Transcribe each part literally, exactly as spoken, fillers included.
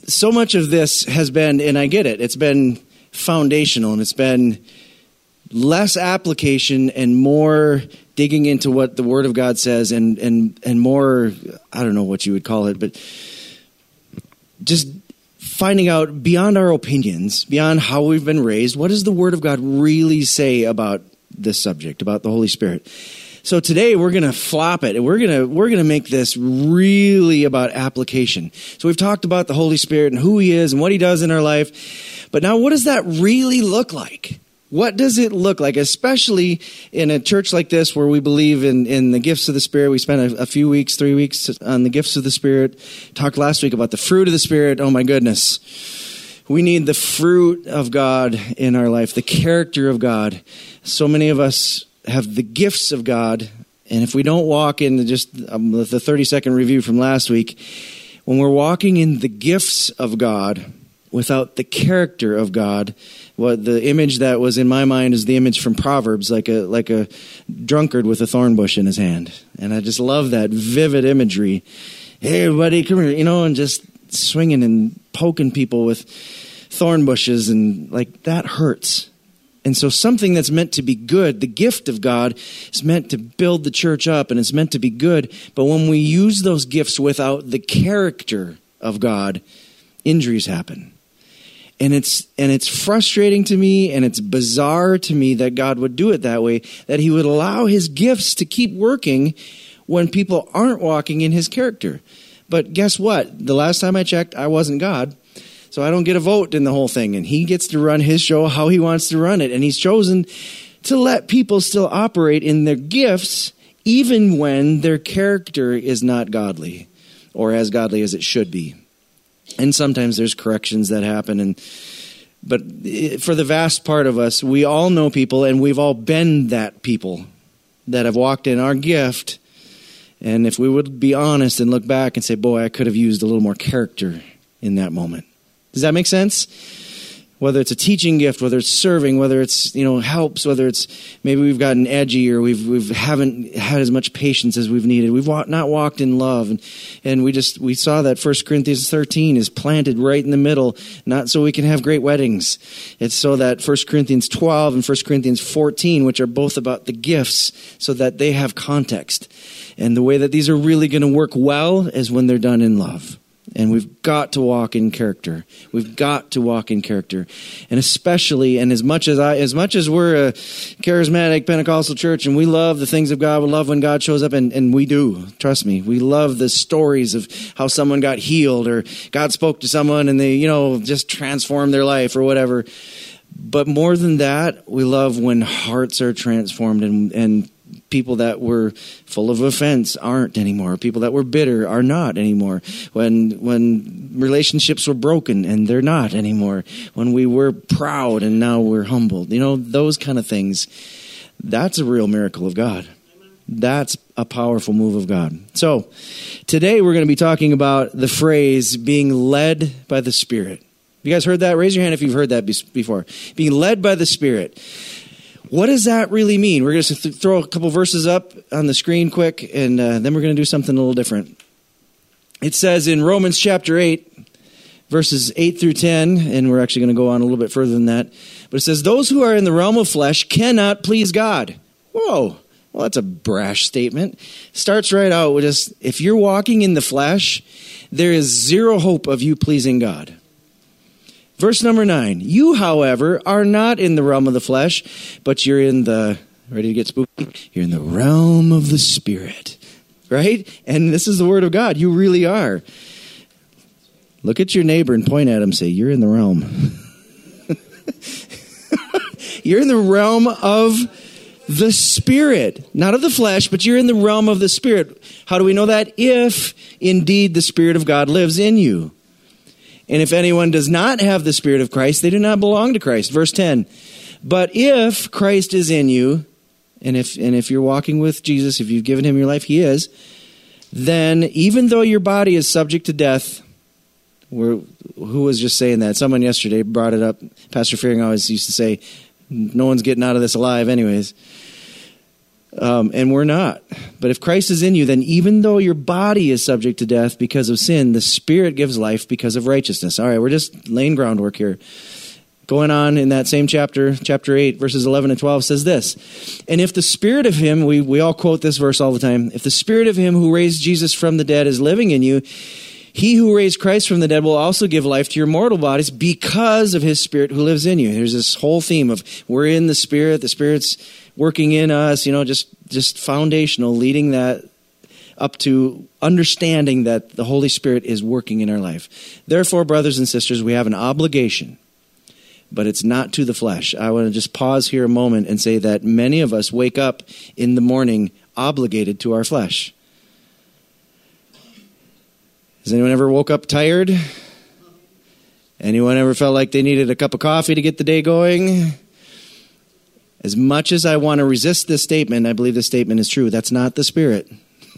so much of this has been, and I get it, it's been foundational, and it's been less application and more digging into what the Word of God says, and and and more, I don't know what you would call it, but just finding out beyond our opinions, beyond how we've been raised, what does the Word of God really say about this subject, about the Holy Spirit? So today we're going to flop it, and we're going to we're going to make this really about application. So we've talked about the Holy Spirit and who He is and what He does in our life. But now what does that really look like? What does it look like, especially in a church like this where we believe in, in the gifts of the Spirit? We spent a, a few weeks, three weeks on the gifts of the Spirit. Talked last week about the fruit of the Spirit. Oh my goodness. We need the fruit of God in our life, the character of God. So many of us have the gifts of God, and if we don't walk in just um, the thirty-second review from last week, when we're walking in the gifts of God without the character of God, what the image that was in my mind is the image from Proverbs, like a like a drunkard with a thorn bush in his hand. And I just love that vivid imagery. Hey, everybody, come here, you know, and just swinging and poking people with thorn bushes, and like that hurts. And so something that's meant to be good, the gift of God, is meant to build the church up, and it's meant to be good. But when we use those gifts without the character of God, injuries happen. And it's and it's frustrating to me, and it's bizarre to me that God would do it that way, that He would allow His gifts to keep working when people aren't walking in His character. But guess what? The last time I checked, I wasn't God. So I don't get a vote in the whole thing, and He gets to run His show how He wants to run it. And He's chosen to let people still operate in their gifts even when their character is not godly or as godly as it should be. And sometimes there's corrections that happen. And but for the vast part of us, we all know people, and we've all been that people that have walked in our gift. And if we would be honest and look back and say, boy, I could have used a little more character in that moment. Does that make sense? Whether it's a teaching gift, whether it's serving, whether it's, you know, helps, whether it's maybe we've gotten edgy, or we've we've haven't had as much patience as we've needed. We've walk, not walked in love, and and we just we saw that First Corinthians thirteen is planted right in the middle, not so we can have great weddings. It's so that First Corinthians twelve and First Corinthians fourteen, which are both about the gifts, so that they have context. And the way that these are really going to work well is when they're done in love. And we've got to walk in character. We've got to walk in character. And especially, and as much as I, as much as we're a charismatic Pentecostal church and we love the things of God, we love when God shows up, and, and we do, trust me. We love the stories of how someone got healed, or God spoke to someone and they, you know, just transformed their life or whatever. But more than that, we love when hearts are transformed, and, and people that were full of offense aren't anymore. People that were bitter are not anymore. When when relationships were broken and they're not anymore. When we were proud and now we're humbled. You know, those kind of things. That's a real miracle of God. That's a powerful move of God. So today we're going to be talking about the phrase being led by the Spirit. You guys heard that? Raise your hand if you've heard that before. Being led by the Spirit. What does that really mean? We're going to th- throw a couple verses up on the screen quick, and uh, then we're going to do something a little different. It says in Romans chapter eight, verses eight through ten, and we're actually going to go on a little bit further than that. But it says, those who are in the realm of flesh cannot please God. Whoa. Well, that's a brash statement. Starts right out with just, if you're walking in the flesh, there is zero hope of you pleasing God. Verse number nine, you, however, are not in the realm of the flesh, but you're in the, ready to get spooky? You're in the realm of the Spirit, right? And this is the word of God. You really are. Look at your neighbor and point at him and say, you're in the realm. You're in the realm of the Spirit, not of the flesh, but you're in the realm of the Spirit. How do we know that? If indeed the Spirit of God lives in you. And if anyone does not have the Spirit of Christ, they do not belong to Christ. Verse ten. But if Christ is in you, and if and if you're walking with Jesus, if you've given him your life, he is, then even though your body is subject to death, we're, who was just saying that? Someone yesterday brought it up. Pastor Fearing always used to say, no one's getting out of this alive anyways. Um, and we're not. But if Christ is in you, then even though your body is subject to death because of sin, the Spirit gives life because of righteousness. All right, we're just laying groundwork here. Going on in that same chapter, chapter eight, verses eleven and twelve says this. And if the Spirit of him, we, we all quote this verse all the time, if the Spirit of him who raised Jesus from the dead is living in you, he who raised Christ from the dead will also give life to your mortal bodies because of his Spirit who lives in you. There's this whole theme of we're in the Spirit, the Spirit's working in us, you know, just, just foundational, leading that up to understanding that the Holy Spirit is working in our life. Therefore, brothers and sisters, we have an obligation, but it's not to the flesh. I want to just pause here a moment and say that many of us wake up in the morning obligated to our flesh. Has anyone ever woke up tired? Anyone ever felt like they needed a cup of coffee to get the day going? As much as I want to resist this statement, I believe this statement is true. That's not the Spirit.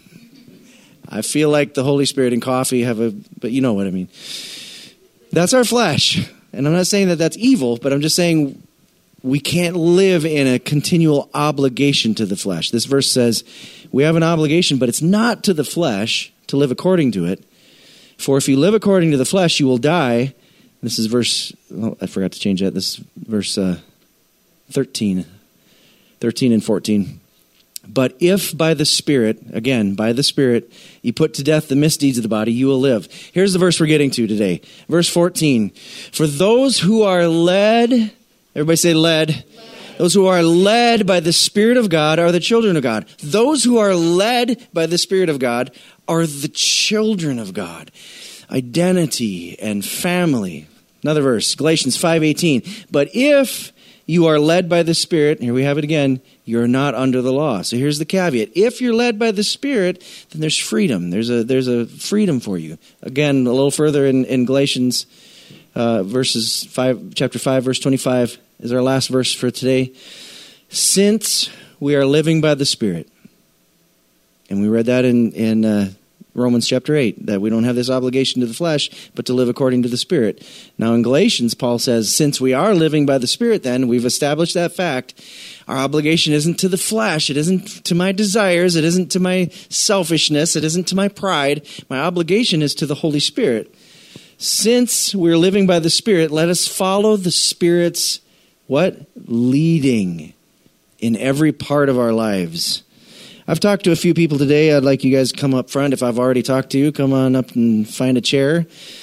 I feel like the Holy Spirit and coffee have a, but you know what I mean. That's our flesh. And I'm not saying that that's evil, but I'm just saying we can't live in a continual obligation to the flesh. This verse says we have an obligation, but it's not to the flesh to live according to it. For if you live according to the flesh, you will die. This is verse, oh, I forgot to change that. This is verse uh, thirteen. thirteen and fourteen. But if by the Spirit, again, by the Spirit, you put to death the misdeeds of the body, you will live. Here's the verse we're getting to today. Verse fourteen. For those who are led, everybody say led. led. Those who are led by the Spirit of God are the children of God. Those who are led by the Spirit of God are the children of God. Identity and family. Another verse, Galatians five eighteen. But if you are led by the Spirit, here we have it again, you're not under the law. So here's the caveat. If you're led by the Spirit, then there's freedom. There's a there's a freedom for you. Again, a little further in, in Galatians uh, verses five, chapter five, verse twenty-five is our last verse for today. Since we are living by the Spirit, and we read that in, in uh, Romans chapter eight, that we don't have this obligation to the flesh, but to live according to the Spirit. Now in Galatians, Paul says, since we are living by the Spirit, then we've established that fact. Our obligation isn't to the flesh. It isn't to my desires. It isn't to my selfishness. It isn't to my pride. My obligation is to the Holy Spirit. Since we're living by the Spirit, let us follow the Spirit's what? Leading in every part of our lives. I've talked to a few people today. I'd like you guys to come up front. If I've already talked to you, come on up and find a chair.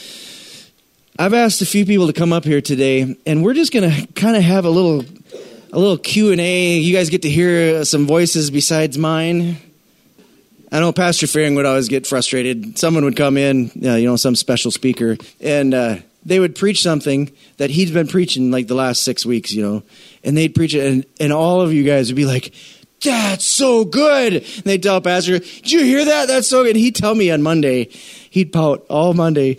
I've asked a few people to come up here today, and we're just going to kind of have a little a little Q and A. You guys get to hear some voices besides mine. I know Pastor Fearing would always get frustrated. Someone would come in, uh, you know, some special speaker, and uh, they would preach something that he'd been preaching like the last six weeks, you know, and they'd preach it, and, and all of you guys would be like, that's so good. And they'd tell Pastor, did you hear that? That's so good. And he'd tell me on Monday, he'd pout all Monday.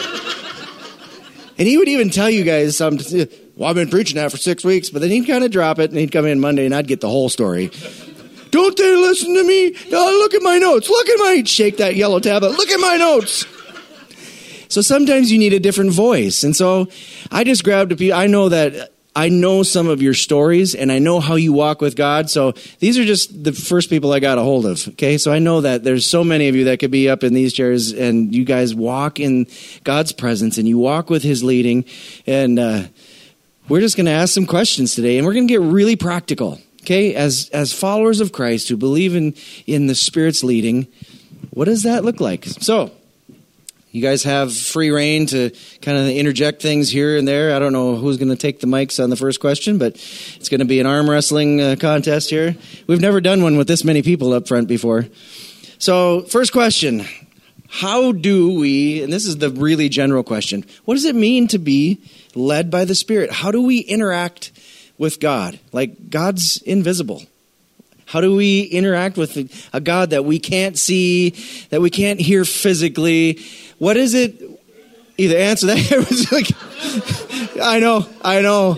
And he would even tell you guys, some, well, I've been preaching that for six weeks. But then he'd kind of drop it, and he'd come in Monday, and I'd get the whole story. Don't they listen to me? Oh, look at my notes. Look at my, shake that yellow tablet. Look at my notes. So sometimes you need a different voice. And so I just grabbed a few. I know that I know some of your stories, and I know how you walk with God. So these are just the first people I got a hold of. Okay, so I know that there's so many of you that could be up in these chairs, and you guys walk in God's presence, and you walk with His leading. And uh, we're just going to ask some questions today, and we're going to get really practical. Okay, as as followers of Christ who believe in in the Spirit's leading, what does that look like? So, you guys have free reign to kind of interject things here and there. I don't know who's going to take the mics on the first question, but it's going to be an arm wrestling uh, contest here. We've never done one with this many people up front before. So, first question, how do we, and this is the really general question, what does it mean to be led by the Spirit? How do we interact with God? Like, God's invisible. How do we interact with a God that we can't see, that we can't hear physically? What is it? Either answer that. It was like, I know, I know.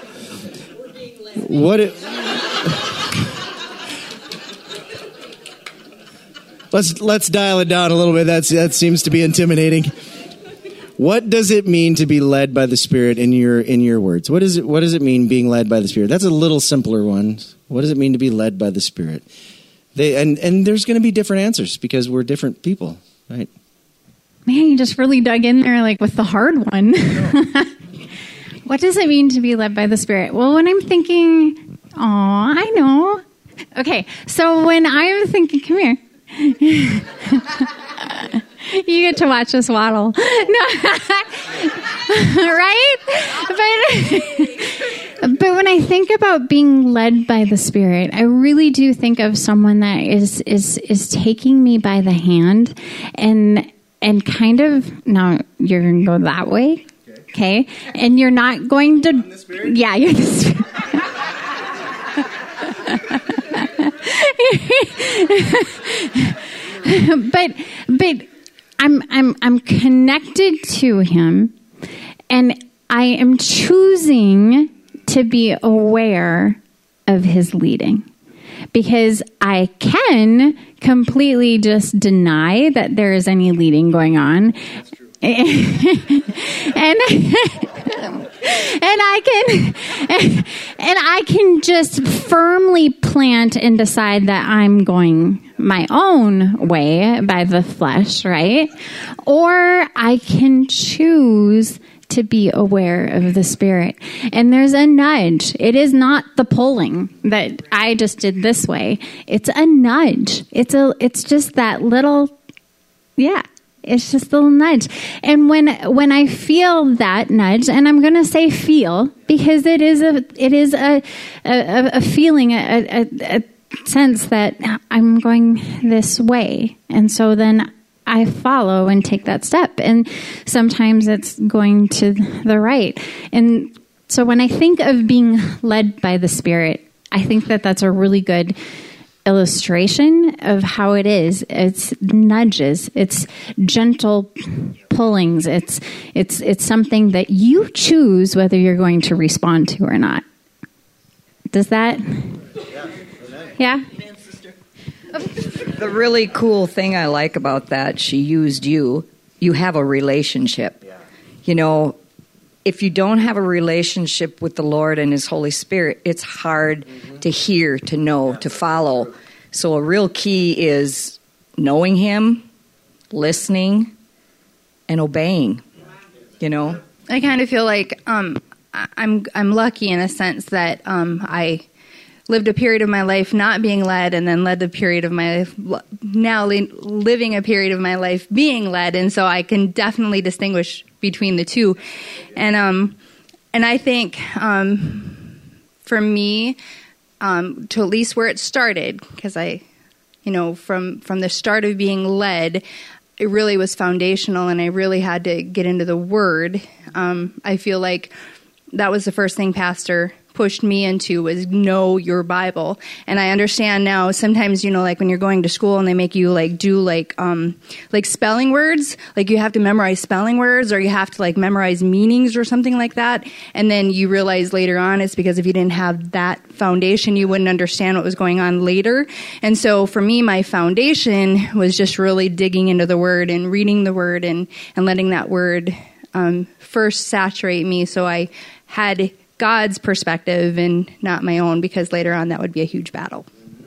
What it? let's let's dial it down a little bit. That's that seems to be intimidating. What does it mean to be led by the Spirit in your in your words? What is it what does it mean being led by the Spirit? That's a little simpler one. What does it mean to be led by the Spirit? They and, and there's going to be different answers because we're different people, right? Man, you just really dug in there like with the hard one. What does it mean to be led by the Spirit? Well, when I'm thinking, oh, I know. Okay, so when I'm thinking, come here. You get to watch us waddle. No. Right? But, but when I think about being led by the Spirit, I really do think of someone that is is is taking me by the hand and and kind of, now you're going to go that way. Okay? And you're not going to... I'm the Spirit? Yeah, you're the Spirit. but but I'm I'm I'm connected to him, and I am choosing to be aware of his leading, because I can completely just deny that there is any leading going on. That's true. and and I can and, and I can just firmly plant and decide that I'm going my own way by the flesh, right? Or I can choose to be aware of the Spirit. And there's a nudge. It is not the pulling that I just did this way. It's a nudge. It's a it's just that little yeah. It's just a little nudge. And when when I feel that nudge, and I'm going to say feel, because it is a it is a a, a feeling, a, a, a sense that I'm going this way. And so then I follow and take that step. And sometimes it's going to the right. And so when I think of being led by the Spirit, I think that that's a really good illustration of how it is. It's nudges. It's gentle pullings. It's it's it's something that you choose whether you're going to respond to or not. Does that? Yeah? The really cool thing I like about that, she used you. You have a relationship. You know, if you don't have a relationship with the Lord and His Holy Spirit, it's hard mm-hmm. to hear, to know, to follow. So a real key is knowing Him, listening, and obeying. You know, I kind of feel like um, I'm I'm lucky in a sense that um, I lived a period of my life not being led, and then led the period of my life now li- living a period of my life being led, and so I can definitely distinguish between the two. And um and I think um for me um to at least where it started, because I you know from from the start of being led, it really was foundational, and I really had to get into the Word. um I feel like that was the first thing Pastor pushed me into, was know your Bible. And I understand now, sometimes, you know, like when you're going to school and they make you like do like um like spelling words, like you have to memorize spelling words, or you have to like memorize meanings or something like that. And then you realize later on it's because if you didn't have that foundation, you wouldn't understand what was going on later. And so for me, my foundation was just really digging into the Word and reading the Word, and and letting that Word um first saturate me, so I had God's perspective and not my own, because later on that would be a huge battle.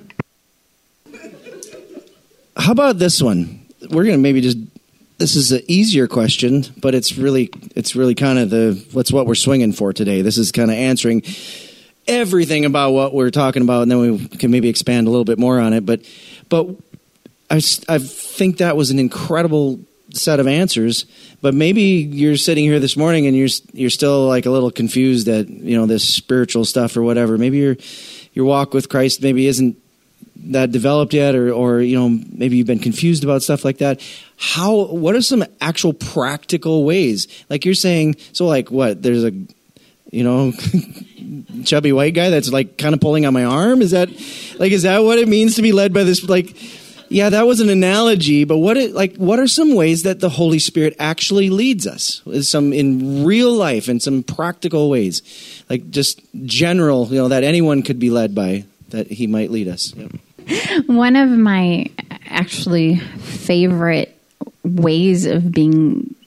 How about this one? We're going to maybe just, this is an easier question, but it's really, it's really kind of the, what's what we're swinging for today. This is kind of answering everything about what we're talking about, and then we can maybe expand a little bit more on it. But, but I, I think that was an incredible set of answers, but maybe you're sitting here this morning and you're you're still like a little confused at, you know, this spiritual stuff or whatever. Maybe your your walk with Christ maybe isn't that developed yet, or or you know, maybe you've been confused about stuff like that. How what are some actual practical ways? Like you're saying, so like what? There's a you know chubby white guy that's like kind of pulling on my arm. Is that like is that what it means to be led by this like? Yeah, that was an analogy, but what it, like what are some ways that the Holy Spirit actually leads us? Is some in real life and some practical ways, like just general, you know, that anyone could be led by, that He might lead us. Yep. One of my actually favorite ways of being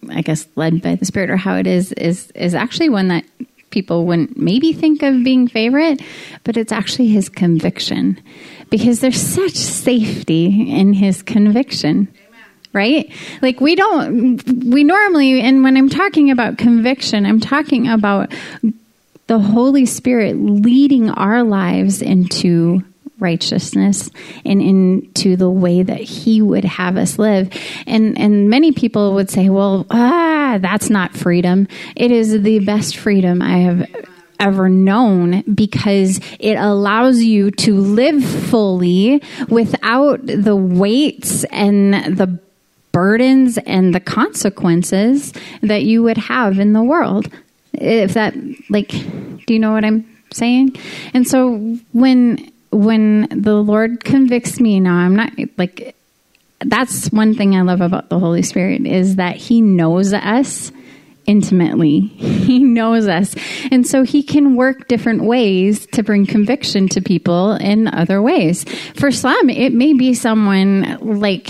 I guess, led by the Spirit, or how it is, is, is actually one that people wouldn't maybe think of being favorite, but it's actually his conviction, because there's such safety in his conviction. Right? Like we don't, we normally, and when I'm talking about conviction, I'm talking about the Holy Spirit leading our lives into righteousness and into the way that he would have us live. And, and many people would say, well, ah, that's not freedom. It is the best freedom I have ever known, because it allows you to live fully without the weights and the burdens and the consequences that you would have in the world. If that, like, do you know what I'm saying? And so when when the Lord convicts me now, I'm not, like, that's one thing I love about the Holy Spirit, is that he knows us intimately. He knows us. And so he can work different ways to bring conviction to people in other ways. For some, it may be someone like,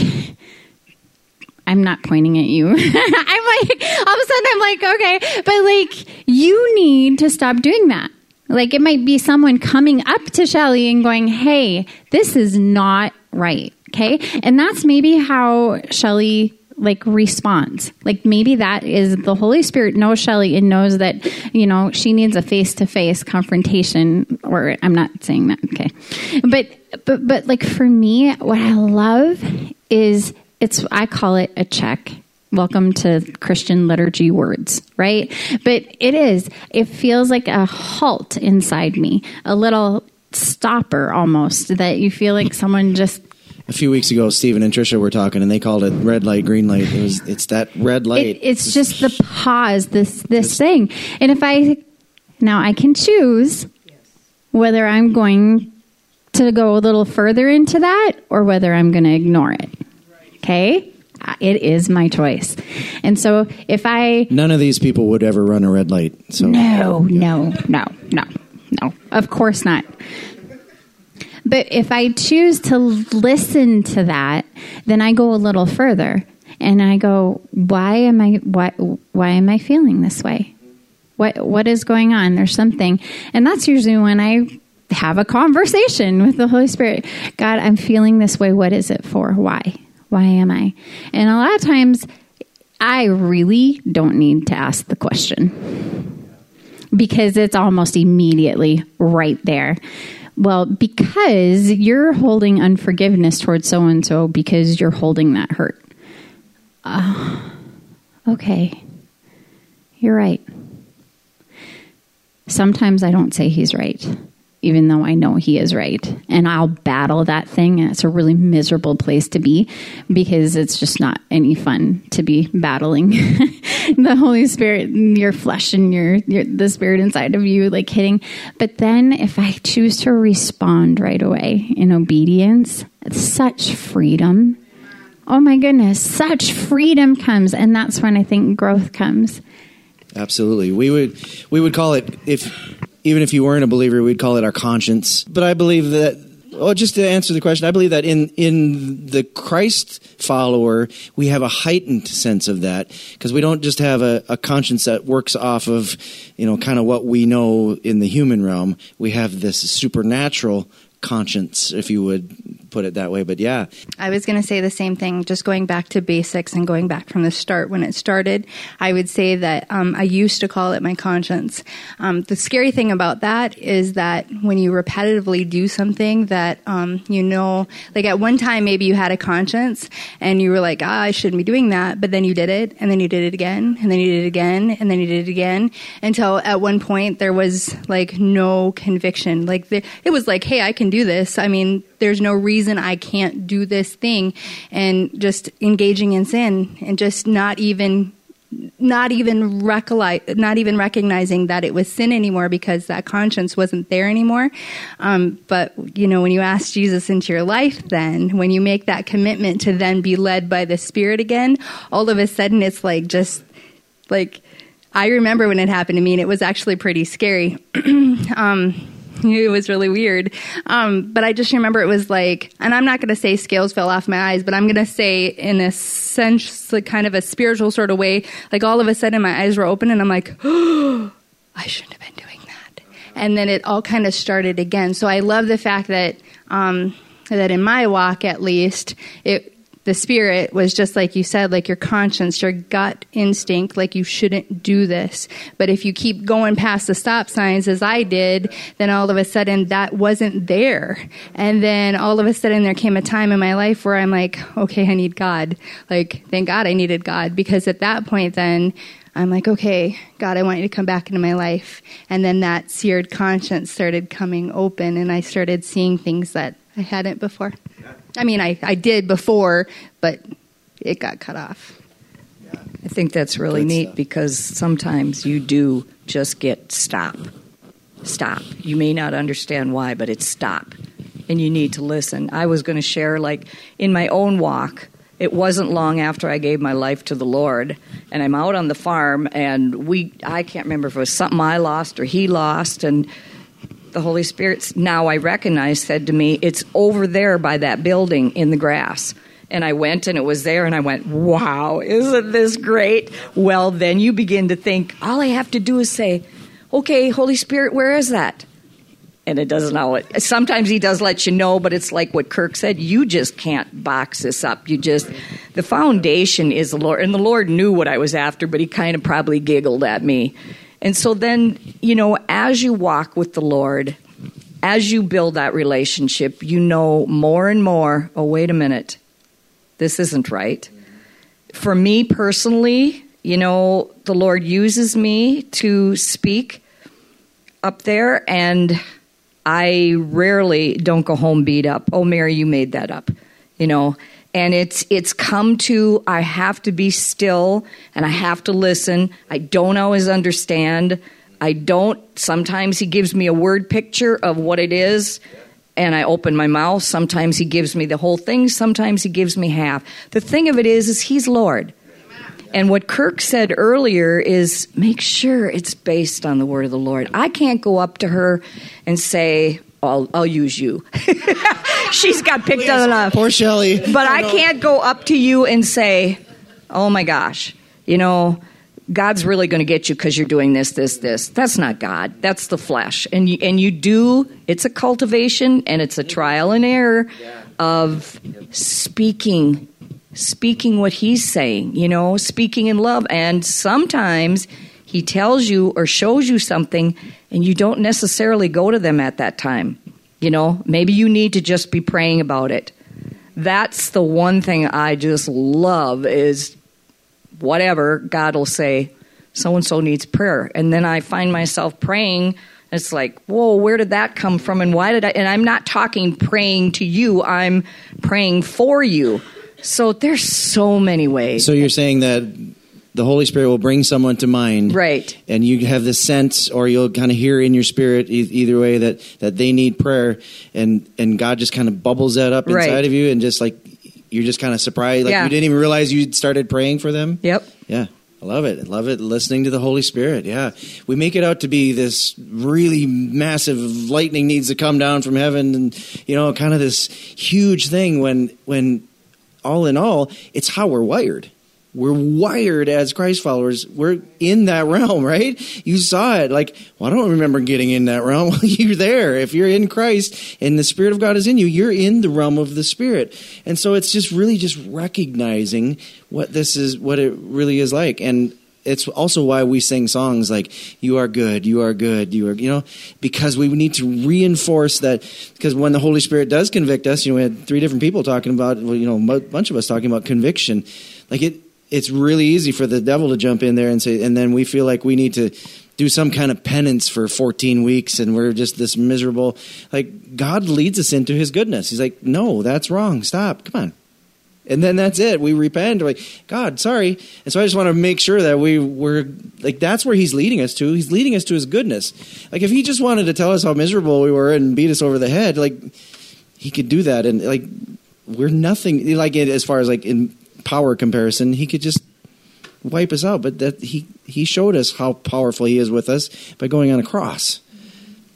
I'm not pointing at you. I'm like, all of a sudden I'm like, okay, but like, you need to stop doing that. Like, it might be someone coming up to Shelly and going, hey, this is not right. Okay. And that's maybe how Shelly like responds. Like, maybe that is the Holy Spirit knows Shelly and knows that, you know, she needs a face-to-face confrontation, or I'm not saying that. Okay. But, but, but like for me, what I love is, It's, I call it a check. Welcome to Christian liturgy words, right? But it is, it feels like a halt inside me, a little stopper almost, that you feel like someone just... A few weeks ago, Stephen and Tricia were talking, and they called it red light, green light. It was, it's that red light. It, it's just the pause, this, this thing. And if I, now I can choose whether I'm going to go a little further into that or whether I'm going to ignore it. Okay? It is my choice. And so if I... None of these people would ever run a red light. So No, no, no, no, no. Of course not. But if I choose to listen to that, then I go a little further. And I go, why am I why why am I feeling this way? What what is going on? There's something. And that's usually when I have a conversation with the Holy Spirit. God, I'm feeling this way. What is it for? Why? Why am I? And a lot of times, I really don't need to ask the question, because it's almost immediately right there. Well, because you're holding unforgiveness towards so-and-so because you're holding that hurt. Uh, okay, you're right. Sometimes I don't say he's right, even though I know he is right. And I'll battle that thing, and it's a really miserable place to be, because it's just not any fun to be battling the Holy Spirit, your flesh and your, your the Spirit inside of you, like hitting. But then if I choose to respond right away in obedience, it's such freedom. Oh my goodness, such freedom comes. And that's when I think growth comes. Absolutely. We would we would call it, if even if you weren't a believer, we'd call it our conscience. But I believe that, well, just to answer the question, I believe that in, in the Christ follower, we have a heightened sense of that, because we don't just have a, a conscience that works off of, you know, kind of what we know in the human realm. We have this supernatural conscience, if you would put it that way. But yeah. I was going to say the same thing, just going back to basics and going back from the start when it started. I would say that um, I used to call it my conscience. Um, the scary thing about that is that when you repetitively do something that, um, you know, like at one time maybe you had a conscience and you were like, ah, I shouldn't be doing that. But then you did it, and then you did it again, and then you did it again, and then you did it again, until at one point there was like no conviction. Like the, it was like, hey, I can do this. I mean, there's no reason I can't do this thing, and just engaging in sin and just not even, not even recollect, not even recognizing that it was sin anymore, because that conscience wasn't there anymore. Um, but you know, when you ask Jesus into your life, then when you make that commitment to then be led by the Spirit again, all of a sudden it's like just like, I remember when it happened to me, and it was actually pretty scary. um, It was really weird. Um, but I just remember it was like, and I'm not going to say scales fell off my eyes, but I'm going to say in a sense, like kind of a spiritual sort of way, like all of a sudden my eyes were open and I'm like, oh, I shouldn't have been doing that. And then it all kind of started again. So I love the fact that, um, that in my walk, at least, it, the spirit was just like you said, like your conscience, your gut instinct, like you shouldn't do this. But if you keep going past the stop signs as I did, then all of a sudden that wasn't there. And then all of a sudden there came a time in my life where I'm like, okay, I need God. Like, thank God I needed God. Because at that point then, I'm like, okay, God, I want you to come back into my life. And then that seared conscience started coming open and I started seeing things that I hadn't before. I mean, I, I did before, but it got cut off. I think that's really Good neat stuff. because sometimes you do just get stop. Stop. You may not understand why, but it's stop. And you need to listen. I was going to share, like, in my own walk, it wasn't long after I gave my life to the Lord, and I'm out on the farm, and we, I can't remember if it was something I lost or he lost, and the Holy Spirit, now I recognize, said to me, it's over there by that building in the grass. And I went and it was there and I went, wow, isn't this great? Well, then you begin to think, all I have to do is say, okay, Holy Spirit, where is that? And it doesn't know it. Sometimes he does let you know, but it's like what Kirk said, you just can't box this up. You just, the foundation is the Lord. And the Lord knew what I was after, but he kind of probably giggled at me. And so then, you know, as you walk with the Lord, as you build that relationship, you know more and more, oh, wait a minute, this isn't right. For me personally, you know, the Lord uses me to speak up there, and I rarely don't go home beat up. Oh, Mary, you made that up, you know. And it's it's come to, I have to be still and I have to listen. I don't always understand. I don't, sometimes he gives me a word picture of what it is and I open my mouth. Sometimes he gives me the whole thing. Sometimes he gives me half. The thing of it is, is he's Lord. And what Kirk said earlier is make sure it's based on the word of the Lord. I can't go up to her and say, I'll, I'll use you. She's got picked on enough. Poor Shelley. But I can't go up to you and say, oh my gosh, you know, God's really going to get you because you're doing this, this, this. That's not God. That's the flesh. And you, and you do, it's a cultivation and it's a trial and error of speaking, speaking what he's saying, you know, speaking in love. And sometimes he tells you or shows you something and you don't necessarily go to them at that time. You know, maybe you need to just be praying about it. That's the one thing I just love is whatever, God will say, so-and-so needs prayer. And then I find myself praying. It's like, whoa, where did that come from? And why did I? And I'm not talking praying to you. I'm praying for you. So there's so many ways. So you're saying that the Holy Spirit will bring someone to mind. Right. And you have this sense, or you'll kind of hear in your spirit, e- either way, that, that they need prayer. And, and God just kind of bubbles that up inside Right. of you. And just like, you're just kind of surprised. Like Yeah. you didn't even realize you'd started praying for them. Yep. Yeah. I love it. I love it. Listening to the Holy Spirit. Yeah. We make it out to be this really massive lightning needs to come down from heaven. And, you know, kind of this huge thing when, when all in all, it's how we're wired. We're wired as Christ followers. We're in that realm, right? You saw it. Like, well, I don't remember getting in that realm. Well, you're there. If you're in Christ and the Spirit of God is in you, you're in the realm of the Spirit. And so it's just really just recognizing what this is, what it really is like. And it's also why we sing songs like, you are good, you are good, you are, you know, because we need to reinforce that. Because when the Holy Spirit does convict us, you know, we had three different people talking about, well, you know, a bunch of us talking about conviction. Like it, it's really easy for the devil to jump in there and say, and then we feel like we need to do some kind of penance for fourteen weeks and we're just this miserable. Like God leads us into his goodness. He's like, no, that's wrong. Stop. Come on. And then that's it. We repent. We're like, God, sorry. And so I just want to make sure that we were like, that's where he's leading us to. He's leading us to his goodness. Like if he just wanted to tell us how miserable we were and beat us over the head, like he could do that. And like, we're nothing like it as far as like in power comparison, he could just wipe us out. But that he, he showed us how powerful he is with us by going on a cross.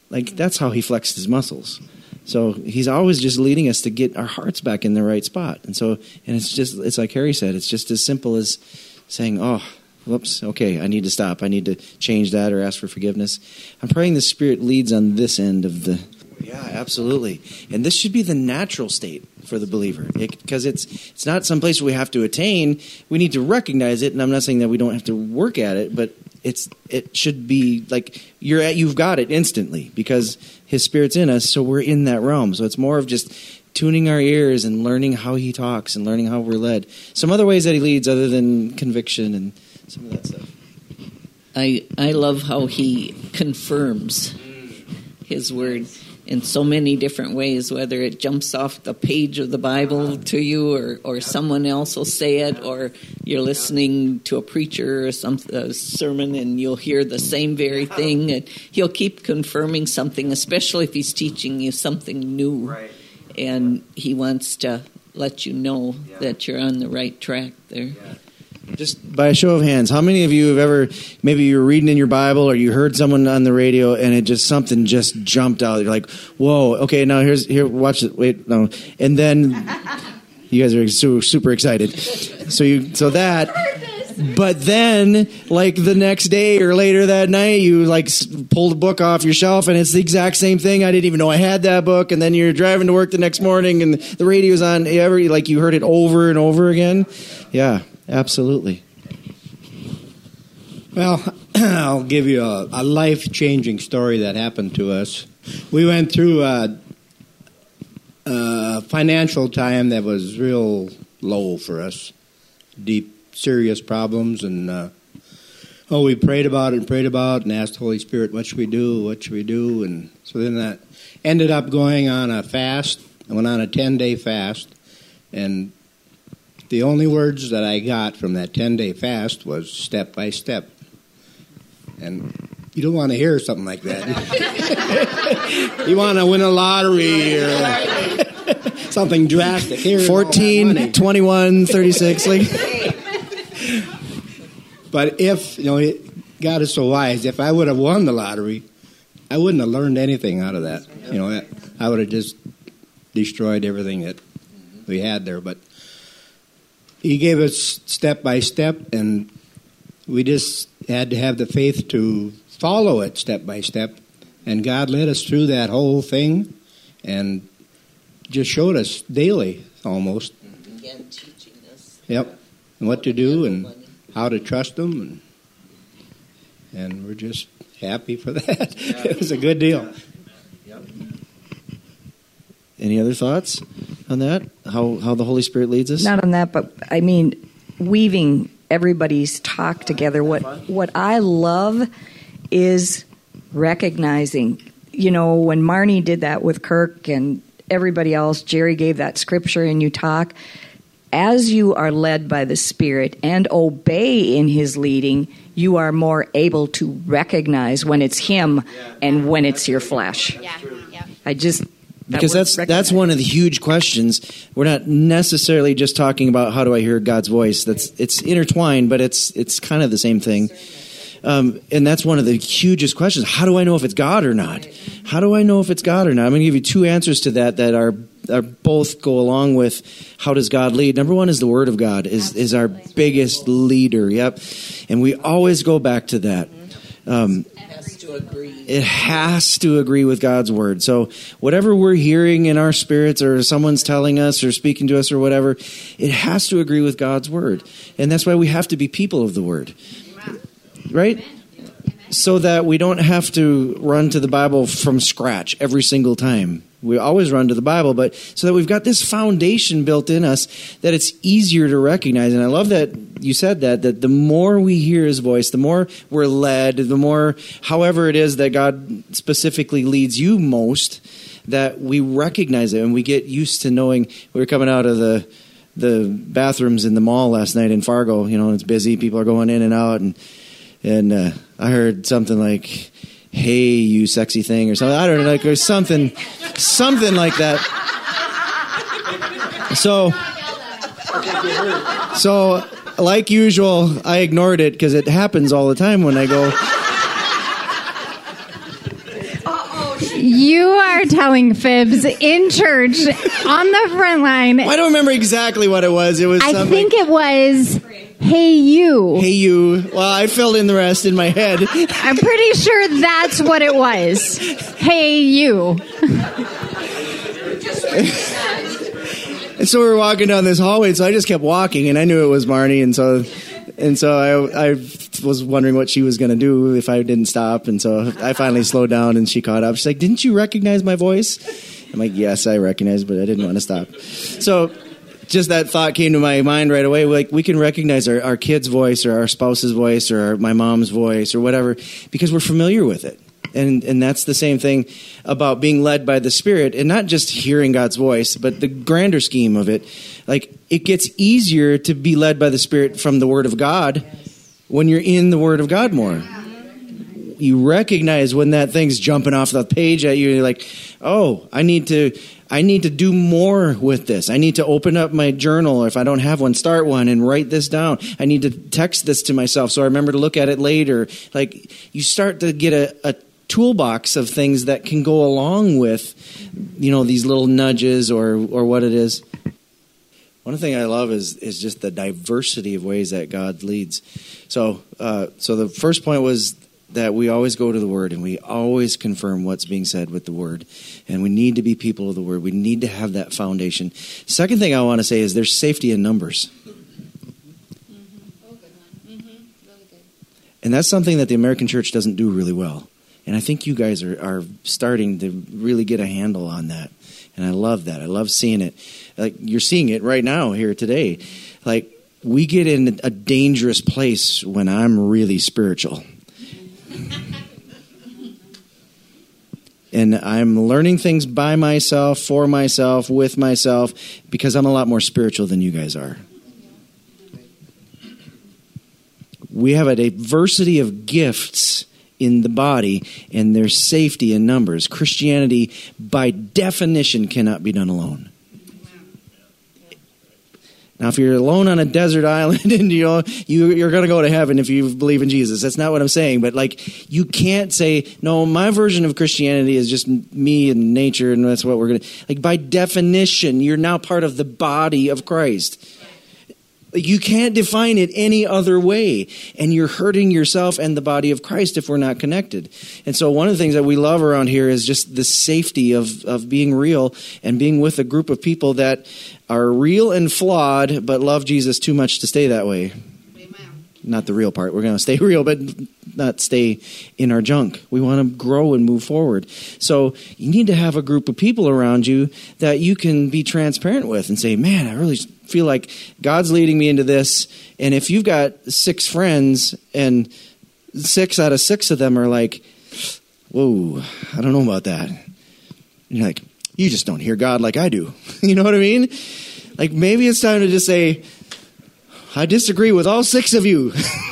Like, that's how he flexed his muscles. So he's always just leading us to get our hearts back in the right spot. And so, and it's just, it's like Harry said, it's just as simple as saying, oh, whoops, okay, I need to stop. I need to change that or ask for forgiveness. I'm praying the Spirit leads on this end of the... Yeah, absolutely. And this should be the natural state for the believer, because it, it's it's not some place we have to attain. We need to recognize it, and I'm not saying that we don't have to work at it, but it's it should be like you're at, you've got it instantly because His Spirit's in us, so we're in that realm. So it's more of just tuning our ears and learning how He talks and learning how we're led. Some other ways that He leads other than conviction and some of that stuff. I I love how He confirms His word in so many different ways, whether it jumps off the page of the Bible to you or, or someone else will say it, or you're listening to a preacher or some a sermon and you'll hear the same very thing. And he'll keep confirming something, especially if he's teaching you something new. Right. And he wants to let you know yeah. that you're on the right track there. Yeah. Just by a show of hands, how many of you have ever, maybe you were reading in your Bible or you heard someone on the radio and it just, something just jumped out. You're like, whoa, okay, now here's, here, watch it, wait, no. And then you guys are super, super excited. So you, so that, but then like the next day or later that night, you like pulled a book off your shelf and it's the exact same thing. I didn't even know I had that book. And then you're driving to work the next morning and the radio's on, every, like you heard it over and over again. Yeah. Absolutely. Well, I'll give you a, a life-changing story that happened to us. We went through a, a financial time that was real low for us, deep, serious problems, and uh, oh, we prayed about it and prayed about it and asked the Holy Spirit, what should we do, what should we do? And so then that ended up going on a fast. I went on a ten-day fast, and the only words that I got from that ten-day fast was step by step. And you don't want to hear something like that. You want to win a lottery or something drastic. Here, fourteen, twenty-one, thirty-six. Like. But if, you know, God is so wise, if I would have won the lottery, I wouldn't have learned anything out of that. You know, I would have just destroyed everything that we had there. But He gave us step by step, and we just had to have the faith to follow it step by step. And God led us through that whole thing and just showed us daily, almost. Again, teaching us. Yep. And what to do and how to trust Him. And, and we're just happy for that. It was a good deal. Yep. Any other thoughts on that? How how the Holy Spirit leads us? Not on that, but I mean, weaving everybody's talk together. What what I love is recognizing, you know, when Marnie did that with Kirk and everybody else, Jerry gave that scripture and you talk, as you are led by the Spirit and obey in His leading, you are more able to recognize when it's Him and when it's your flesh. Yeah. Yeah. I just... Because that that's that's one of the huge questions. We're not necessarily just talking about how do I hear God's voice. That's it's intertwined, but it's it's kind of the same thing. Um, and that's one of the hugest questions. How do I know if it's God or not? How do I know if it's God or not? I'm going to give you two answers to that that are are both go along with how does God lead. Number one is the Word of God is is our biggest leader. Yep, and we always go back to that. Um, To agree. It has to agree with God's word. So whatever we're hearing in our spirits or someone's telling us or speaking to us or whatever, it has to agree with God's word. And that's why we have to be people of the word. Right? So that we don't have to run to the Bible from scratch every single time. We always run to the Bible, but so that we've got this foundation built in us that it's easier to recognize. And I love that you said that, that the more we hear His voice, the more we're led, the more, however it is that God specifically leads you most, that we recognize it and we get used to knowing. We were coming out of the the bathrooms in the mall last night in Fargo, you know, and it's busy. People are going in and out, and and uh, I heard something like, "Hey, you sexy thing," or something. I don't know, like or something, something like that. So, so like usual, I ignored it because it happens all the time when I go. You are telling fibs in church on the front line. I don't remember exactly what it was. It was. I something, think it was, hey, you. Hey, you. Well, I filled in the rest in my head. I'm pretty sure that's what it was. Hey, you. And so we were walking down this hallway, so I just kept walking, and I knew it was Marnie, and so and so I, I was wondering what she was going to do if I didn't stop, and so I finally slowed down, and she caught up. She's like, "Didn't you recognize my voice?" I'm like, "Yes, I recognize, but I didn't want to stop." So just that thought came to my mind right away. Like, we can recognize our, our kid's voice or our spouse's voice or our, my mom's voice or whatever because we're familiar with it. And and that's the same thing about being led by the Spirit and not just hearing God's voice, but the grander scheme of it. Like, it gets easier to be led by the Spirit from the Word of God when you're in the Word of God more. You recognize when that thing's jumping off the page at you. You're like, oh, I need to I need to do more with this. I need to open up my journal. If I don't have one, start one and write this down. I need to text this to myself so I remember to look at it later. Like, you start to get a, a toolbox of things that can go along with, you know, these little nudges or or what it is. One thing I love is is just the diversity of ways that God leads. So uh, so the first point was that we always go to the Word and we always confirm what's being said with the Word. And we need to be people of the Word. We need to have that foundation. Second thing I want to say is there's safety in numbers. And that's something that the American church doesn't do really well. And I think you guys are, are starting to really get a handle on that. And I love that. I love seeing it. Like, you're seeing it right now here today. Like, we get in a dangerous place when I'm really spiritual. And I'm learning things by myself, for myself, with myself, because I'm a lot more spiritual than you guys are. We have a diversity of gifts in the body, and there's safety in numbers. Christianity, by definition, cannot be done alone. Now, if you're alone on a desert island and you know, you, you're going to go to heaven if you believe in Jesus. That's not what I'm saying. But, like, you can't say, no, my version of Christianity is just me and nature, and that's what we're going to... Like, by definition, you're now part of the body of Christ. You can't define it any other way. And you're hurting yourself and the body of Christ if we're not connected. And so one of the things that we love around here is just the safety of, of being real and being with a group of people that are real and flawed, but love Jesus too much to stay that way. Amen. Not the real part. We're going to stay real, but not stay in our junk. We want to grow and move forward. So you need to have a group of people around you that you can be transparent with and say, man, I really feel like God's leading me into this. And if you've got six friends and six out of six of them are like, whoa, I don't know about that. And you're like, you just don't hear God like I do. You know what I mean? Like, maybe it's time to just say, I disagree with all six of you.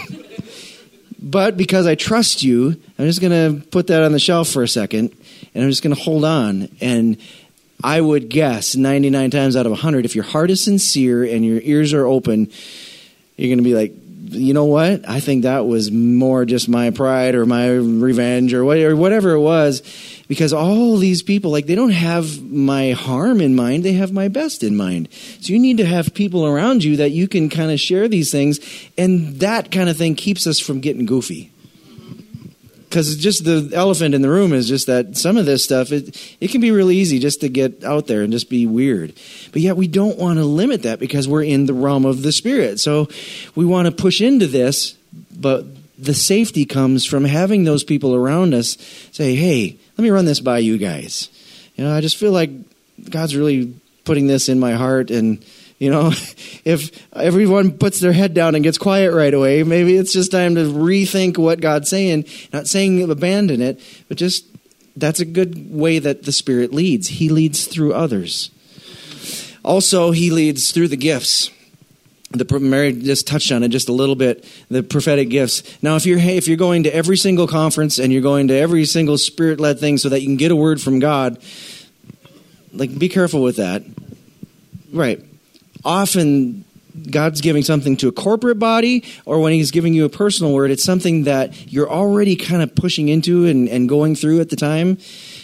But because I trust you, I'm just going to put that on the shelf for a second, and I'm just going to hold on. And I would guess ninety-nine times out of one hundred, if your heart is sincere and your ears are open, you're going to be like, you know what? I think that was more just my pride or my revenge or whatever it was. Because all these people, like, they don't have my harm in mind. They have my best in mind. So you need to have people around you that you can kind of share these things. And that kind of thing keeps us from getting goofy. Because just the elephant in the room is just that some of this stuff, it, it can be really easy just to get out there and just be weird. But yet we don't want to limit that because we're in the realm of the Spirit. So we want to push into this, but the safety comes from having those people around us say, hey, let me run this by you guys. You know, I just feel like God's really putting this in my heart, and you know, if everyone puts their head down and gets quiet right away, maybe it's just time to rethink what God's saying. Not saying abandon it, but just that's a good way that the Spirit leads. He leads through others. Also, he leads through the gifts. The Mary just touched on it just a little bit, the prophetic gifts. Now, if you're hey, if you're going to every single conference and you're going to every single Spirit-led thing so that you can get a word from God, like, be careful with that. Right. Often God's giving something to a corporate body, or when he's giving you a personal word, it's something that you're already kind of pushing into and, and going through at the time.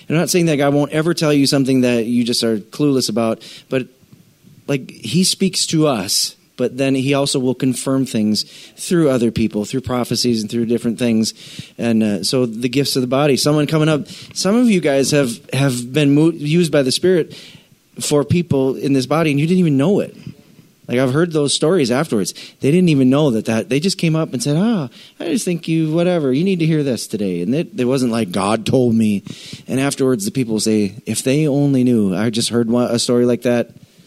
I'm not saying that God won't ever tell you something that you just are clueless about, but like he speaks to us, but then he also will confirm things through other people, through prophecies and through different things. And uh, so the gifts of the body, someone coming up, some of you guys have, have been mo- used by the Spirit for people in this body and you didn't even know it. Like I've heard those stories afterwards. They didn't even know that, that they just came up and said, ah, I just think you, whatever, you need to hear this today. And it, it wasn't like God told me. And afterwards the people say, if they only knew. I just heard one, a story like that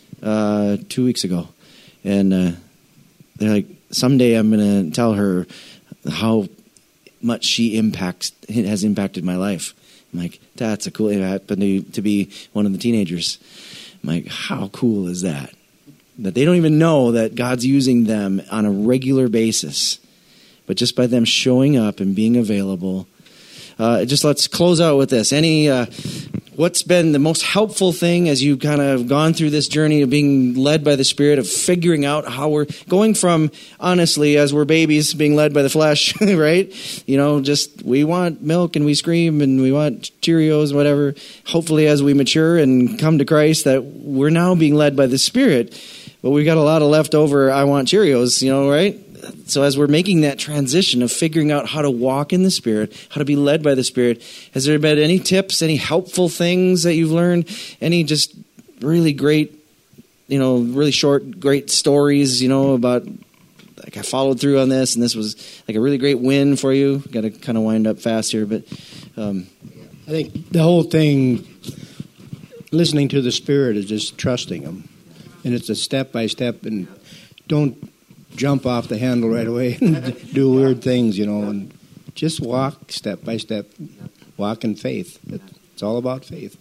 uh, two weeks ago. And uh, they're like, someday I'm going to tell her how much she impacts, has impacted my life. I'm like, that's a cool, it happened to, to be one of the teenagers. I'm like, how cool is that? That they don't even know that God's using them on a regular basis. But just by them showing up and being available. Uh, just let's close out with this. Any, uh, what's been the most helpful thing as you've kind of gone through this journey of being led by the Spirit, of figuring out how we're going from, honestly, as we're babies, being led by the flesh, right? You know, just we want milk and we scream and we want Cheerios and whatever. Hopefully as we mature and come to Christ that we're now being led by the Spirit. But we've got a lot of leftover I want Cheerios, you know, right? So as we're making that transition of figuring out how to walk in the Spirit, how to be led by the Spirit, has there been any tips, any helpful things that you've learned? Any just really great, you know, really short, great stories, you know, about like I followed through on this and this was like a really great win for you? Got to kind of wind up fast here, but um, I think the whole thing, listening to the Spirit, is just trusting Him. And it's a step by step, and don't jump off the handle right away and do weird things, you know, and just walk step by step, walk in faith. It's all about faith.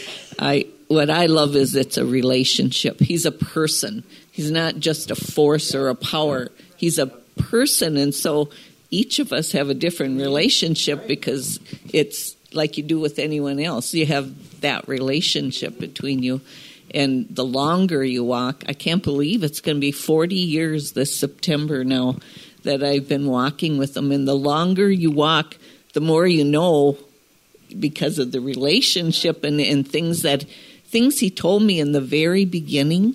I what I love is it's a relationship. He's a person. He's not just a force or a power. He's a person, and so each of us have a different relationship because it's like you do with anyone else. You have that relationship between you. And the longer you walk, I can't believe it's going to be forty years this September now that I've been walking with him. And the longer you walk, the more you know because of the relationship and, and things that things he told me in the very beginning.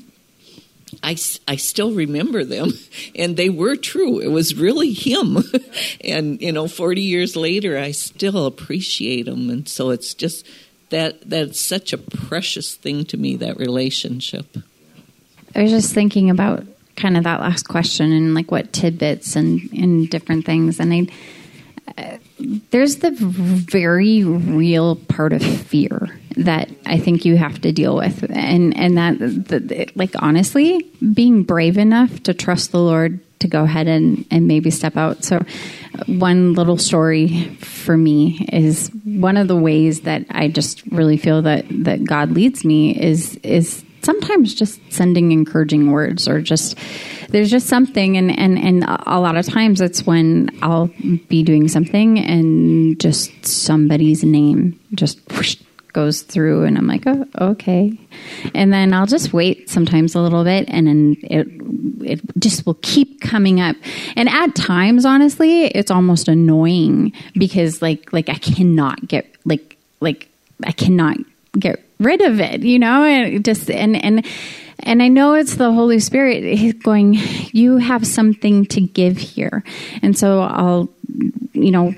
I, I still remember them, and they were true. It was really him. And, you know, forty years later, I still appreciate him. And so it's just... That that's such a precious thing to me, that relationship. I was just thinking about kind of that last question and like what tidbits and, and different things. And I, uh, there's the very real part of fear that I think you have to deal with. And, and that, the, the, like, honestly, being brave enough to trust the Lord to go ahead and, and maybe step out. So one little story for me is one of the ways that I just really feel that, that God leads me is, is sometimes just sending encouraging words or just, there's just something. And, and, and a lot of times it's when I'll be doing something and just somebody's name just whoosh, goes through and I'm like, oh, okay. And then I'll just wait sometimes a little bit and then it it just will keep coming up. And at times, honestly, it's almost annoying because like like I cannot get like like I cannot get rid of it, you know? And just and and and I know it's the Holy Spirit. He's going, you have something to give here. And so I'll, you know,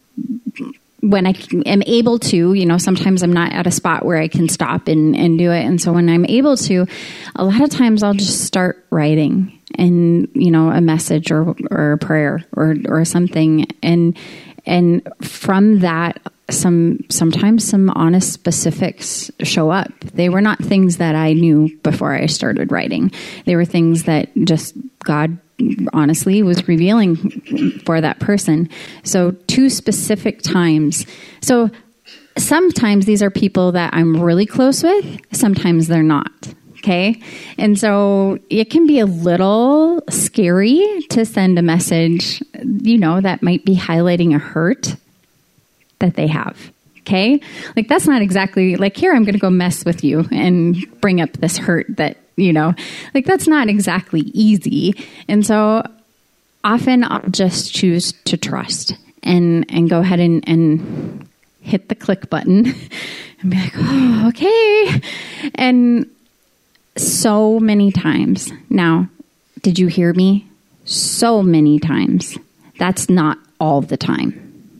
when I am able to, you know, sometimes I'm not at a spot where I can stop and, and do it. And so when I'm able to, a lot of times I'll just start writing and, you know, a message or, or a prayer or, or something. And, and from that, some, sometimes some honest specifics show up. They were not things that I knew before I started writing. They were things that just God honestly was revealing for that person. So two specific times. So sometimes these are people that I'm really close with. Sometimes they're not. Okay. And so it can be a little scary to send a message, you know, that might be highlighting a hurt that they have. Okay. Like that's not exactly like, here, I'm going to go mess with you and bring up this hurt that, you know, like that's not exactly easy. And so often I'll just choose to trust and, and go ahead and, and hit the click button, and be like, oh, okay. And so many times. Now, did you hear me? So many times. That's not all the time.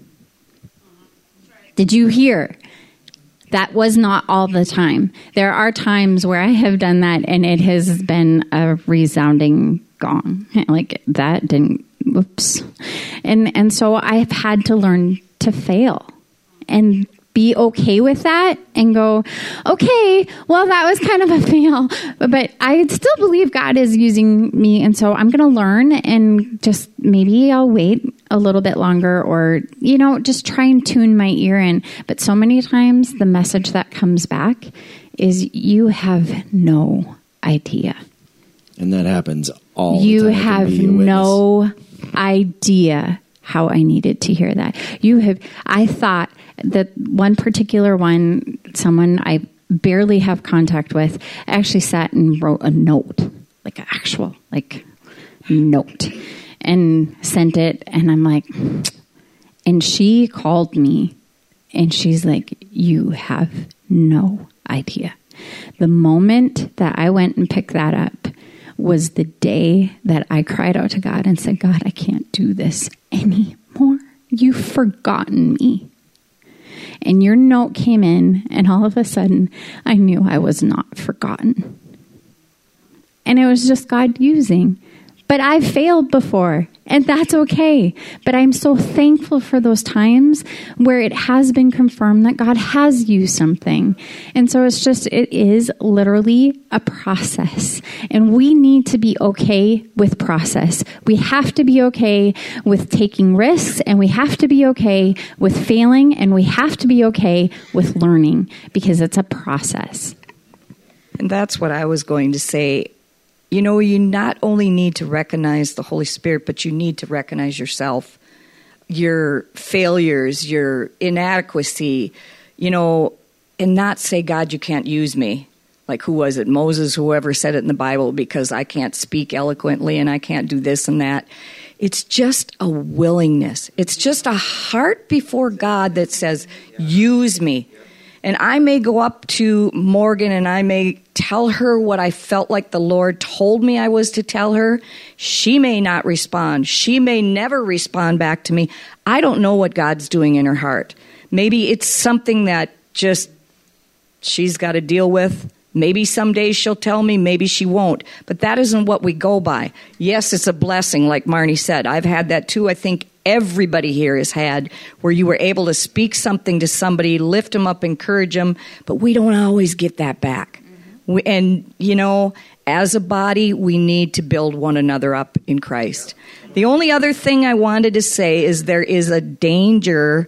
Did you hear? That was not all the time. There are times where I have done that and it has been a resounding gong. Like that didn't, whoops. And, and so I've had to learn to fail and be okay with that and go, okay, well, that was kind of a fail, but I still believe God is using me. And so I'm going to learn and just maybe I'll wait a little bit longer or, you know, just try and tune my ear in. But so many times the message that comes back is you have no idea. And that happens all you the time. You have no idea how I needed to hear that. You have, I thought that one particular one, someone I barely have contact with, actually sat and wrote a note, like an actual, like, note, and sent it. And I'm like, and she called me and she's like, you have no idea. The moment that I went and picked that up was the day that I cried out to God and said, God, I can't do this anymore. You've forgotten me. And your note came in, and all of a sudden, I knew I was not forgotten. And it was just God using. But I've failed before, and that's okay. But I'm so thankful for those times where it has been confirmed that God has used something. And so it's just, it is literally a process. And we need to be okay with process. We have to be okay with taking risks, and we have to be okay with failing, and we have to be okay with learning, because it's a process. And that's what I was going to say. You know, you not only need to recognize the Holy Spirit, but you need to recognize yourself, your failures, your inadequacy, you know, and not say, God, you can't use me. Like, who was it? Moses, whoever said it in the Bible, because I can't speak eloquently and I can't do this and that. It's just a willingness. It's just a heart before God that says, use me. And I may go up to Morgan and I may tell her what I felt like the Lord told me I was to tell her. She may not respond. She may never respond back to me. I don't know what God's doing in her heart. Maybe it's something that just she's got to deal with. Maybe someday she'll tell me, maybe she won't. But that isn't what we go by. Yes, it's a blessing, like Marnie said. I've had that too. I think everybody here has had, where you were able to speak something to somebody, lift them up, encourage them, but we don't always get that back. Mm-hmm. We, and, you know, as a body, we need to build one another up in Christ. The only other thing I wanted to say is there is a danger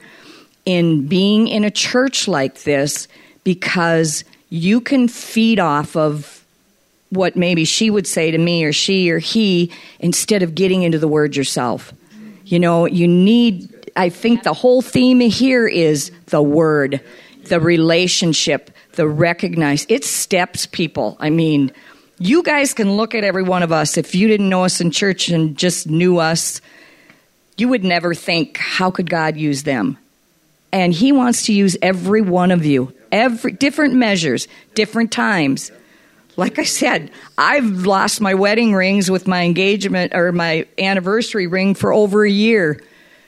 in being in a church like this, because you can feed off of what maybe she would say to me or she or he instead of getting into the Word yourself. You know, you need, I think the whole theme here is the Word, the relationship, the recognize. It steps people. I mean, you guys can look at every one of us. If you didn't know us in church and just knew us, you would never think, how could God use them? And He wants to use every one of you, every different measures, different times. Like I said, I've lost my wedding rings with my engagement or my anniversary ring for over a year.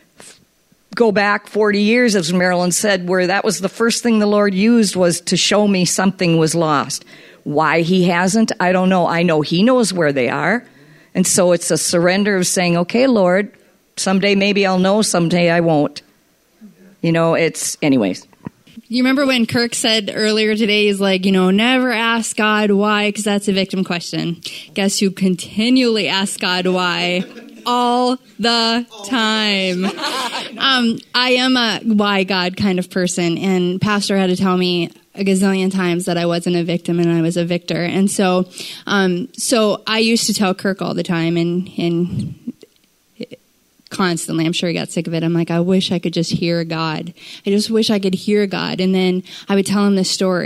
Go back forty years, as Marilyn said, where that was the first thing the Lord used was to show me something was lost. Why He hasn't, I don't know. I know He knows where they are. And so it's a surrender of saying, okay, Lord, someday maybe I'll know, someday I won't. You know, it's, anyways. You remember when Kirk said earlier today, he's like, you know, never ask God why, because that's a victim question. Guess who continually asks God why? All the time. Um, I am a why God kind of person, and Pastor had to tell me a gazillion times that I wasn't a victim and I was a victor. And so, um, so I used to tell Kirk all the time, and, and constantly, I'm sure he got sick of it. I'm like, I wish I could just hear God. I just wish I could hear God. And then I would tell him this story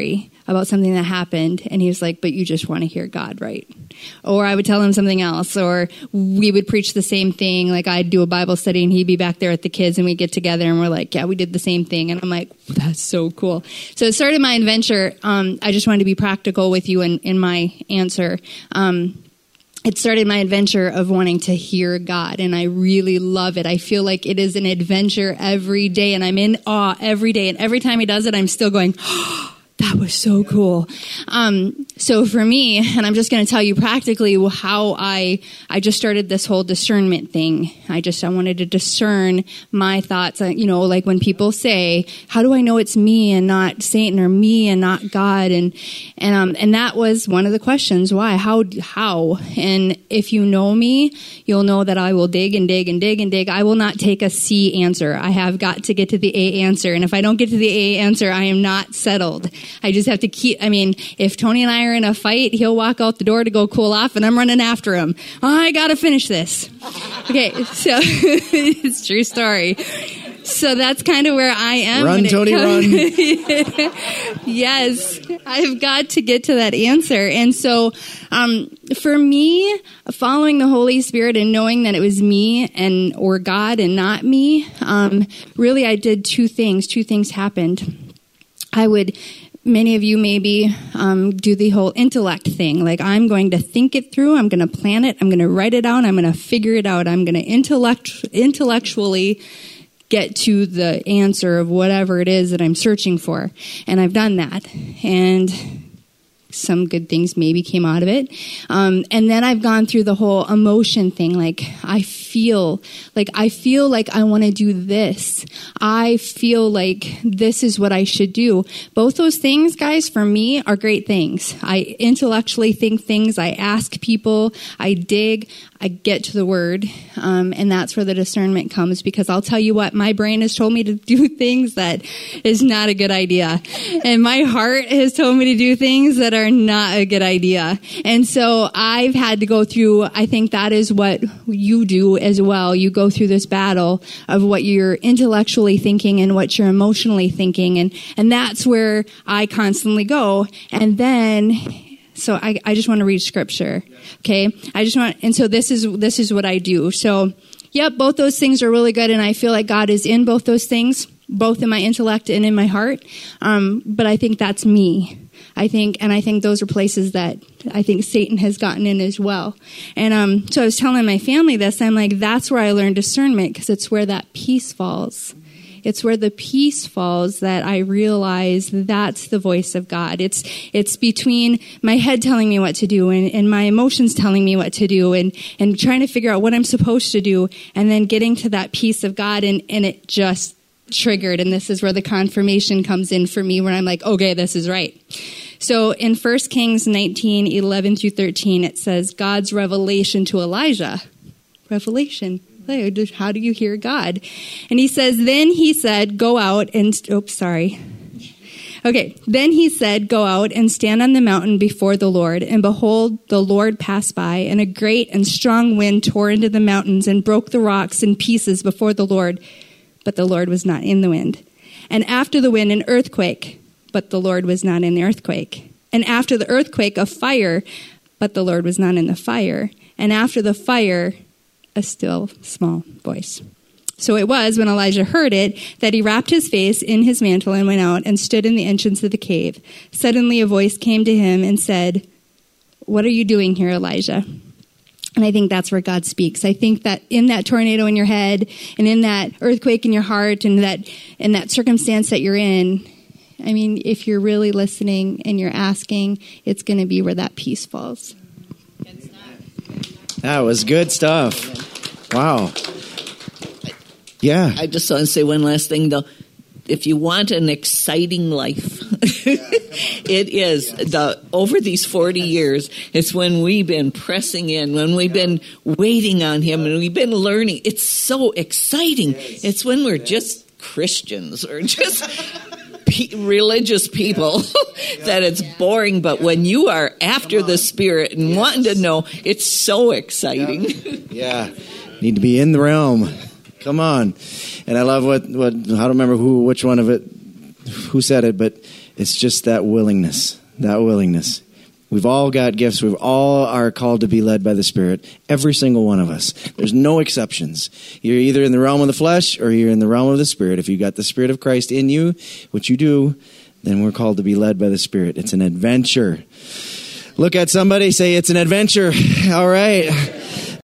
about something that happened, and he was like, but you just want to hear God, right? Or I would tell him something else, or we would preach the same thing. Like I'd do a Bible study and he'd be back there at the kids and we'd get together and we're like, yeah, we did the same thing. And I'm like, that's so cool. So it started my adventure. Um, I just wanted to be practical with you in, in my answer. Um, It started my adventure of wanting to hear God, and I really love it. I feel like it is an adventure every day, and I'm in awe every day. And every time he does it, I'm still going, oh, that was so cool. Um, so for me, and I'm just going to tell you practically how I I just started this whole discernment thing. I just I wanted to discern my thoughts. You know, like when people say, "How do I know it's me and not Satan, or me and not God?" And and um and that was one of the questions. Why? How? How? And if you know me, you'll know that I will dig and dig and dig and dig. I will not take a C answer. I have got to get to the A answer. And if I don't get to the A answer, I am not settled. I just have to keep, I mean, if Tony and I are in a fight, he'll walk out the door to go cool off and I'm running after him. Oh, I got to finish this. Okay, so it's a true story. So that's kind of where I am. Run, Tony, comes. run. Yes, I've got to get to that answer. And so um, for me, following the Holy Spirit and knowing that it was me and or God and not me, um, really I did two things. Two things happened. I would, many of you maybe um, do the whole intellect thing. Like I'm going to think it through. I'm going to plan it. I'm going to write it out. I'm going to figure it out. I'm going to intellect intellectually get to the answer of whatever it is that I'm searching for. And I've done that. And some good things maybe came out of it. Um, and then I've gone through the whole emotion thing. Like I feel, like I feel like I want to do this. I feel like this is what I should do. Both those things, guys, for me are great things. I intellectually think things. I ask people. I dig. I get to the word. Um, and that's where the discernment comes, because I'll tell you what, my brain has told me to do things that is not a good idea. And my heart has told me to do things that are not a good idea. And so I've had to go through, I think that is what you do as well. You go through this battle of what you're intellectually thinking and what you're emotionally thinking. And, and that's where I constantly go. And then, so I, I just want to read scripture. Okay. I just want, and so this is, this is what I do. So, yep, both those things are really good. And I feel like God is in both those things, both in my intellect and in my heart. Um, but I think that's me. I think, and I think those are places that I think Satan has gotten in as well. And um, so I was telling my family this. I'm like, that's where I learned discernment, because it's where that peace falls. It's where the peace falls that I realize that's the voice of God. It's it's between my head telling me what to do and, and my emotions telling me what to do and, and trying to figure out what I'm supposed to do, and then getting to that peace of God, and, and it just triggered. And this is where the confirmation comes in for me, where I'm like, okay, this is right. So in First Kings nineteen, eleven through thirteen, it says God's revelation to Elijah. Revelation. How do you hear God? And he says, then he said, go out and, oops, sorry. Okay, then he said, go out and stand on the mountain before the Lord. And behold, the Lord passed by, and a great and strong wind tore into the mountains and broke the rocks in pieces before the Lord. But the Lord was not in the wind. And after the wind, an earthquake. But the Lord was not in the earthquake. And after the earthquake, a fire. But the Lord was not in the fire. And after the fire, a still small voice. So it was, when Elijah heard it, that he wrapped his face in his mantle and went out and stood in the entrance of the cave. Suddenly a voice came to him and said, what are you doing here, Elijah? And I think that's where God speaks. I think that in that tornado in your head and in that earthquake in your heart and that in that circumstance that you're in, I mean, if you're really listening and you're asking, it's going to be where that peace falls. That was good stuff. Wow. Yeah. I just want to say one last thing, though. If you want an exciting life, it is the over these forty years. It's when we've been pressing in, when we've been waiting on Him, and we've been learning. It's so exciting. It's when we're just Christians or just pe- religious people that it's boring. But when you are after the Spirit and wanting to know, it's so exciting. Yeah, need to be in the realm. Come on. And I love what, what I don't remember who, which one of it, who said it, but It's just that willingness, that willingness. We've all got gifts. We all are called to be led by the Spirit. Every single one of us. There's no exceptions. You're either in the realm of the flesh or you're in the realm of the Spirit. If you've got the Spirit of Christ in you, which you do, then we're called to be led by the Spirit. It's an adventure. Look at somebody, say, it's an adventure. All right.